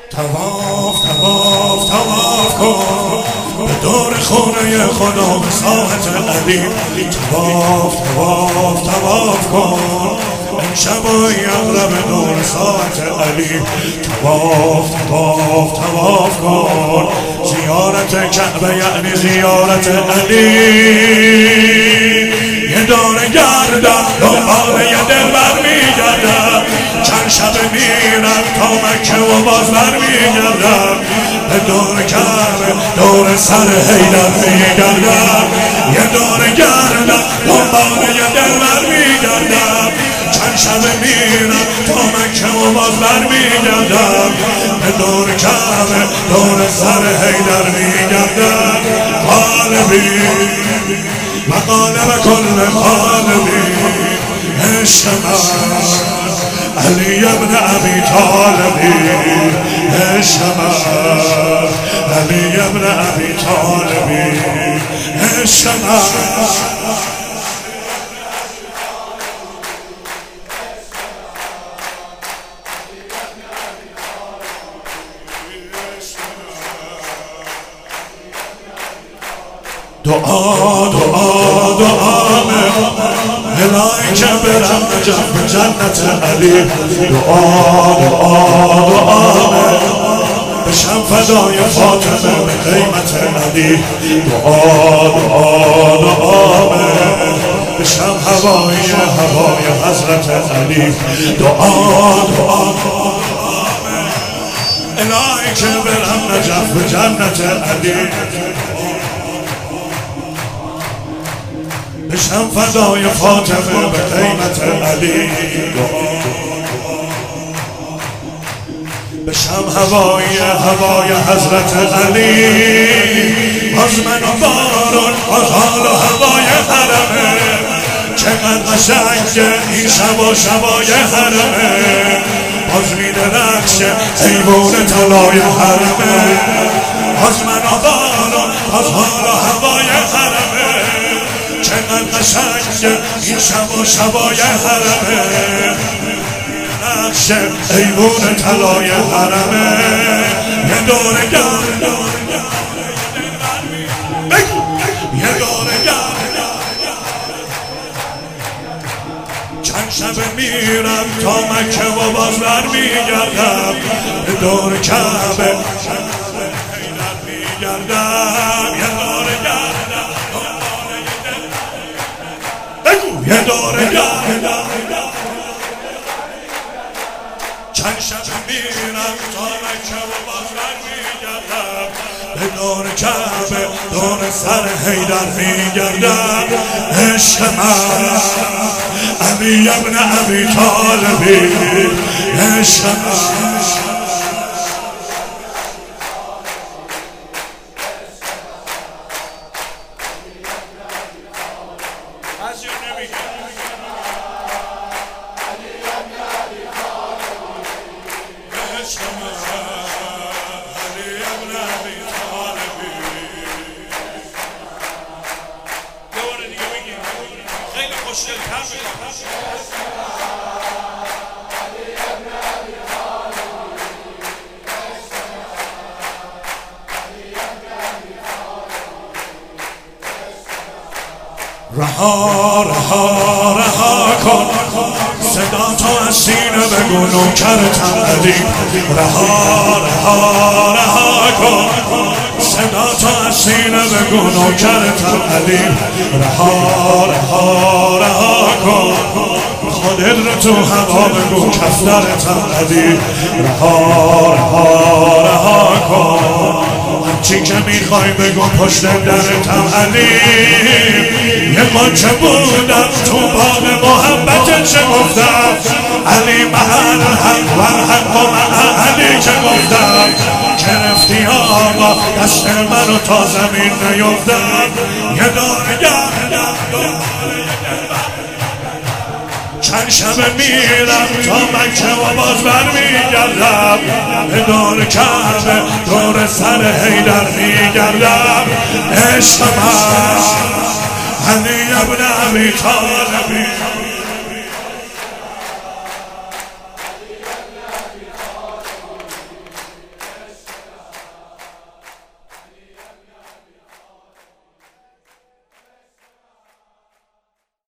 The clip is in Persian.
طواف طواف طواف کن به دور خونه خدا به ساحت علی. طواف طواف طواف کن امشب و یغرب دور ساحت علی. طواف طواف طواف کن زیارت کعبه یعنی زیارت علی. یه دور گردم دنبال یه دلبر میگردم، چند شب میرم تا مکه و باز برمیگردم. به دور کعبه دور سر حیدر میگردم، یه دور گردم دنبال یه دلبر میگردم. چند شب میرم تا مکه و باز برمیگردم. به دور کعبه دور سر حیدر میگردم. قالبی مقالب کل قالبی عشق من علی ابن ابی طالبی. عشق من علی ابن ابی طالبی. عشق من دعا دعا دعا الهی که برم نجف جنت علی. دعا دعا دعا بشم فدای فاطمه به قیمت علی. دعا دعا دعا بشم هوای حضرت علی. دعا دعا الهی که برم نجف جنت علی. بشم فدای فاطمه به قیمت علی. بشم هوای حضرت علی. از من و بارون از حال و هوای حرمه، چقدر قشنگه این شب و شبای حرمه. باز میده رقص ایوون طلای حرمه. از من و بارون از حال و هوای حرمه، چقدر قشنگه این شب و شبای حرمه. نقش ایوون طلای حرمه. یه دور گرد یه دور گرد چند شب میرم تا مکه و باز برمیگردم. به دور کعبه میگردم. یه دور گردم یه دور گردم چند شب میرم تا مکه و باز برمیگردم. به دور کعبه دور سر حیدر میگردم. عشق من علی ابن ابی طالبی. عشق من رها رها رها کن صدا تو از سینه بگو نوکرتم علی. رها رها رها کن صدا تو از سینه بگو نوکرتم علی. رها رها رها کن خودت رو تو هوا بگو کفترتم علی. رها رها رها کن چی که میخوای بگو پشت درتم علی. یه قنچه بودم تو باغ محبت چه گفتم علی محل حق و حق و علی چه گفتم. گرفتی آقا دست منو تا زمین نیفتم. یه دور گردم چند شب میرم تا مکه و باز برمیگردم. به دور کعبه دور سر حیدر میگردم. عشق من علی ابن ابی طالبی.